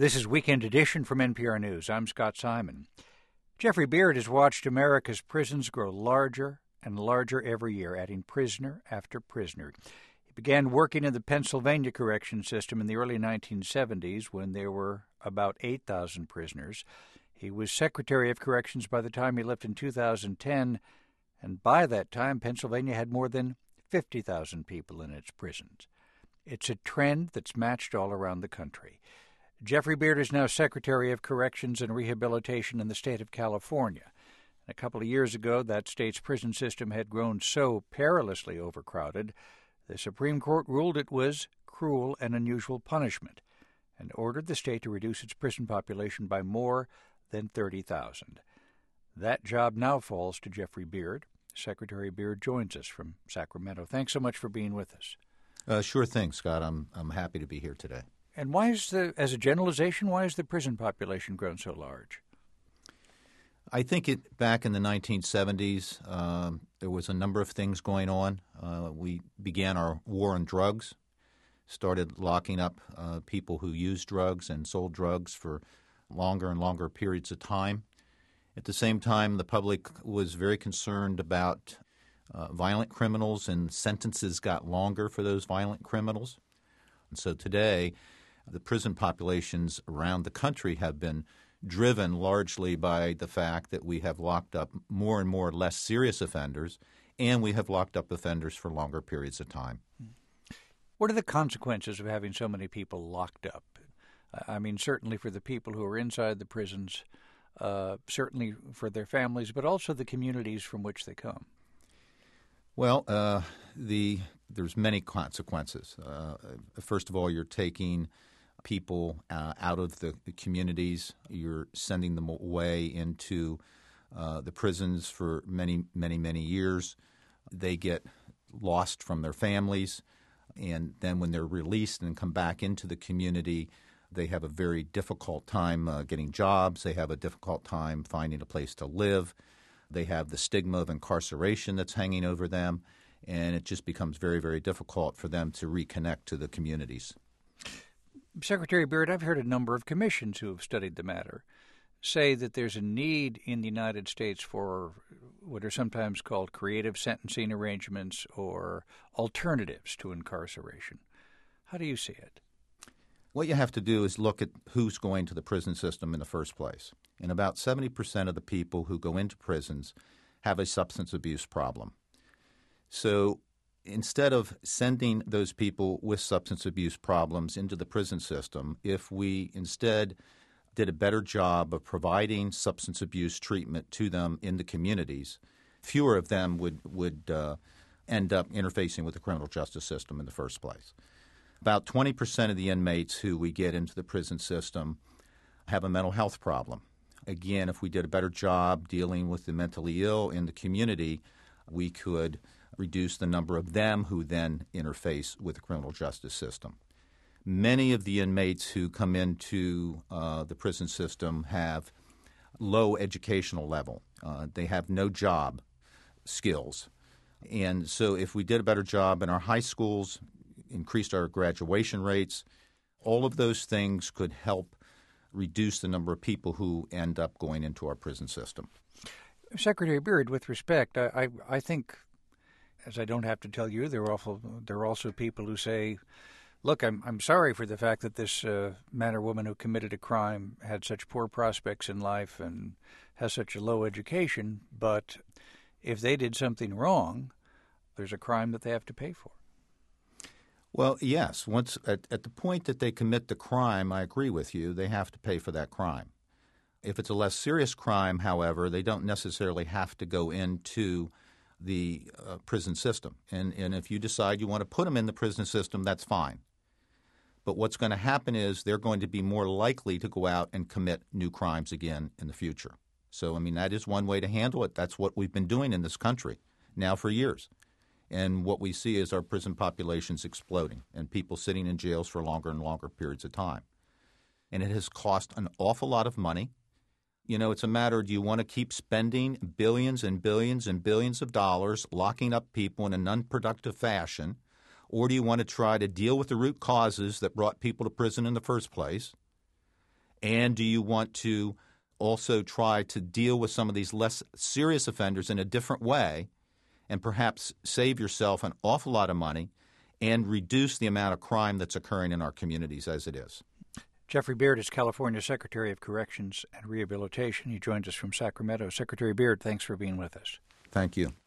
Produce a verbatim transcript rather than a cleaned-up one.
This is Weekend Edition from N P R News. I'm Scott Simon. Jeffrey Beard has watched America's prisons grow larger and larger every year, adding prisoner after prisoner. He began working in the Pennsylvania correction system in the early nineteen seventies when there were about eight thousand prisoners. He was Secretary of Corrections by the time he left in two thousand ten, and by that time Pennsylvania had more than fifty thousand people in its prisons. It's a trend that's matched all around the country. Jeffrey Beard is now Secretary of Corrections and Rehabilitation in the state of California. A couple of years ago, that state's prison system had grown so perilously overcrowded, the Supreme Court ruled it was cruel and unusual punishment and ordered the state to reduce its prison population by more than thirty thousand. That job now falls to Jeffrey Beard. Secretary Beard joins us from Sacramento. Thanks so much for being with us. Uh, sure thing, Scott. I'm I'm happy to be here today. And why is the, as a generalization, why has the prison population grown so large? I think it back in the nineteen seventies, um, there was a number of things going on. Uh, we began our war on drugs, started locking up uh, people who used drugs and sold drugs for longer and longer periods of time. At the same time, the public was very concerned about uh, violent criminals, and sentences got longer for those violent criminals. And so today, the prison populations around the country have been driven largely by the fact that we have locked up more and more less serious offenders, and we have locked up offenders for longer periods of time. What are the consequences of having so many people locked up? I mean, certainly for the people who are inside the prisons, uh, certainly for their families, but also the communities from which they come. Well, uh, the there's many consequences. Uh, first of all, you're taking people uh, out of the, the communities. You're sending them away into uh, the prisons for many, many, many years. They get lost from their families, and then when they're released and come back into the community, they have a very difficult time uh, getting jobs. They have a difficult time finding a place to live. They have the stigma of incarceration that's hanging over them, and it just becomes very, very difficult for them to reconnect to the communities. Secretary Beard, I've heard a number of commissions who have studied the matter say that there's a need in the United States for what are sometimes called creative sentencing arrangements or alternatives to incarceration. How do you see it? What you have to do is look at who's going to the prison system in the first place. And about seventy percent of the people who go into prisons have a substance abuse problem. So instead of sending those people with substance abuse problems into the prison system, if we instead did a better job of providing substance abuse treatment to them in the communities, fewer of them would, would uh, end up interfacing with the criminal justice system in the first place. About twenty percent of the inmates who we get into the prison system have a mental health problem. Again, if we did a better job dealing with the mentally ill in the community, we could reduce the number of them who then interface with the criminal justice system. Many of the inmates who come into uh, the prison system have low educational level. Uh, they have no job skills. And so if we did a better job in our high schools, increased our graduation rates, all of those things could help reduce the number of people who end up going into our prison system. Secretary Beard, with respect, I, I, I think, as I don't have to tell you, there are, awful, there are also people who say, look, I'm, I'm sorry for the fact that this uh, man or woman who committed a crime had such poor prospects in life and has such a low education, but if they did something wrong, there's a crime that they have to pay for. Well, yes. Once at, at the point that they commit the crime, I agree with you, they have to pay for that crime. If it's a less serious crime, however, they don't necessarily have to go into the uh, prison system. And, and if you decide you want to put them in the prison system, that's fine. But what's going to happen is they're going to be more likely to go out and commit new crimes again in the future. So, I mean, that is one way to handle it. That's what we've been doing in this country now for years. And what we see is our prison populations exploding and people sitting in jails for longer and longer periods of time. And it has cost an awful lot of money. You know, it's a matter, do you want to keep spending billions and billions and billions of dollars locking up people in an unproductive fashion, or do you want to try to deal with the root causes that brought people to prison in the first place And do you want to also try to deal with some of these less serious offenders in a different way and perhaps save yourself an awful lot of money and reduce the amount of crime that's occurring in our communities as it is? Jeffrey Beard is California Secretary of Corrections and Rehabilitation. He joins us from Sacramento. Secretary Beard, thanks for being with us. Thank you.